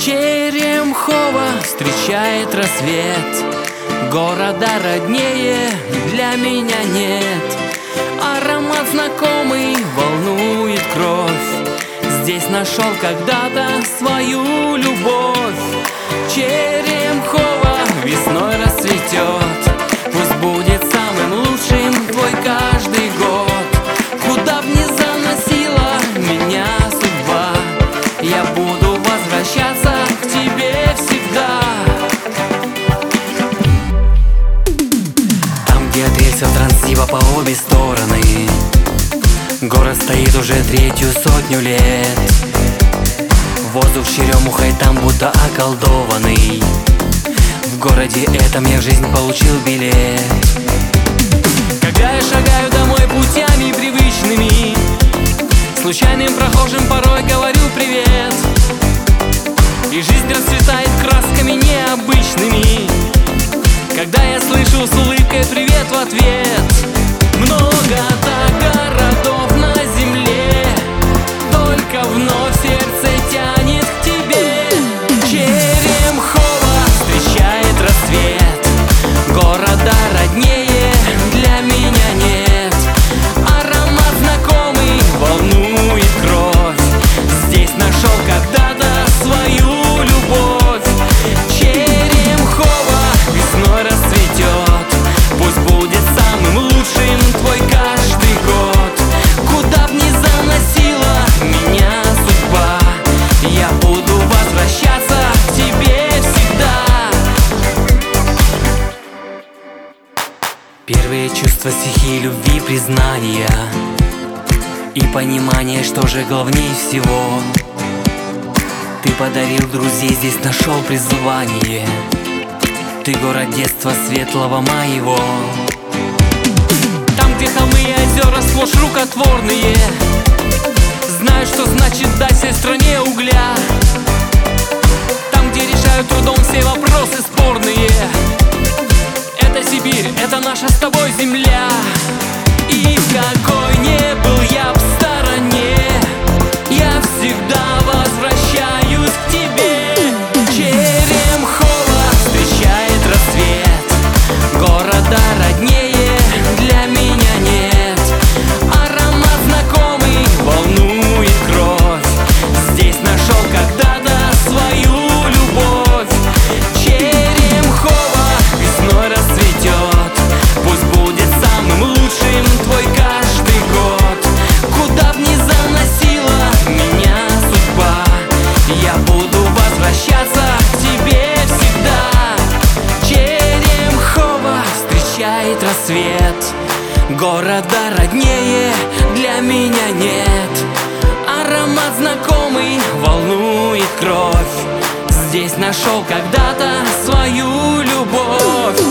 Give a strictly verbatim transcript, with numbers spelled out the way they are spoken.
Черемхово встречает рассвет. Города роднее для меня нет. Аромат знакомый волнует кровь. Здесь нашел когда-то свою любовь. Черемхово весной расцветет. Пусть будет самым лучшим твой каждый год. Куда б ни заносила меня судьба, я буду возвращаться к тебе всегда. Там, где от рельсов Транссиба по обе стороны, город стоит уже третью сотню лет. Воздух черемухой там будто околдованный. В городе этом я в жизнь получил билет. Когда я шагаю домой путями привычными, случайным прохожим порой говорю привет. И жизнь расцветает красками необычными, когда я слышу с улыбкой привет в ответ. Много так городов на земле, только вновь сердце тянет к тебе. Черемхово встречает рассвет. Города роднее для меня нет. Аромат знакомый волнует кровь. Здесь нашел когда-то свою любовь. Черемхово весной расцветет. Пусть будет самым лучшим твой каждый год. Куда б ни заносила меня судьба, я буду возвращаться к тебе всегда. Первые чувства стихии любви, признания и понимание, что же главнее всего. Ты подарил друзей, здесь нашел призвание. Ты город детства светлого моего. Там, где холмы и озера сплошь рукотворные, знаю, что значит дать всей стране угля. Там, где решают трудом все вопросы спорные. Это Сибирь, это наша с тобой земля. И какой не был я в стороне, я всегда возвращаюсь к тебе. Черемхово встречает рассвет. Города роднее для меня нет. Аромат знакомый волнует кровь. Здесь нашел когда-то свою любовь. Черемхово весной расцветет. Пусть будет самым лучшим твой каждый год. Куда б ни заносила меня судьба, я буду возвращаться к тебе всегда. Черемхово встречает рассвет. Города роднее для меня нет. Аромат знакомый волнует кровь. Здесь нашел когда-то свою любовь.